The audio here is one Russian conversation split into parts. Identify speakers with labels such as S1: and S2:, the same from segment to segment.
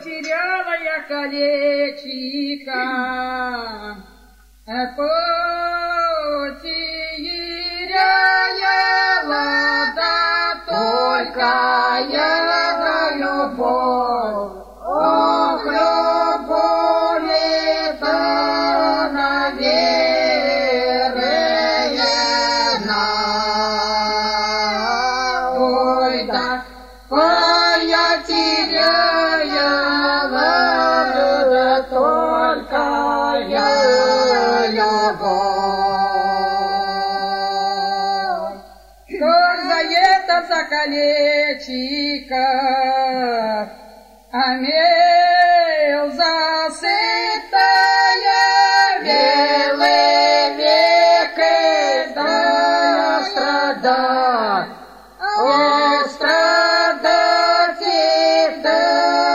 S1: потеряла я колечко, потеряла, да только я любовь. Ох, любовь это, наверное, ой, да, я теряла, да только я любовь. Что за это за колечко, амел засытая, белый век, да страдать, страдать, да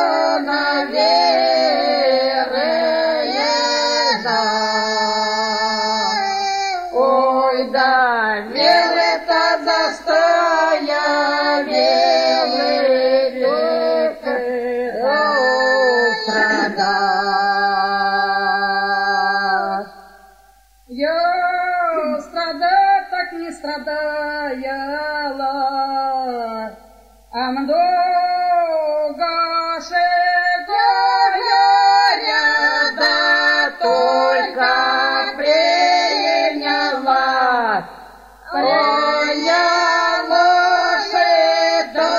S1: наверное, ой, да, мел это застоя, белый век, страдать. Я страдать так не страдала, а много же горя, да только приняла, да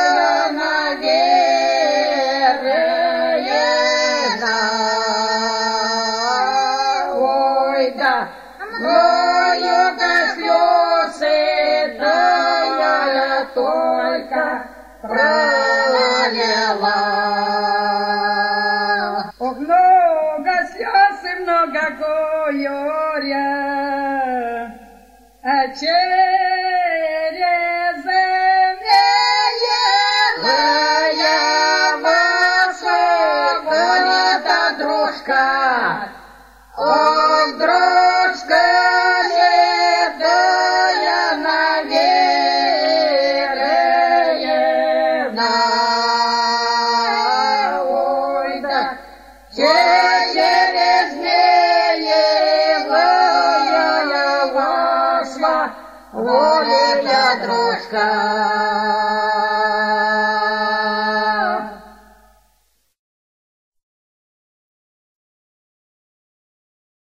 S1: наверное, ой, да, много слезы, да я только пролила. Ох, много слез и много горя, а через я ваша гонит, дружка, ох, дружка, седая, наверное, ой, да, через нее я ваша воля, дружка.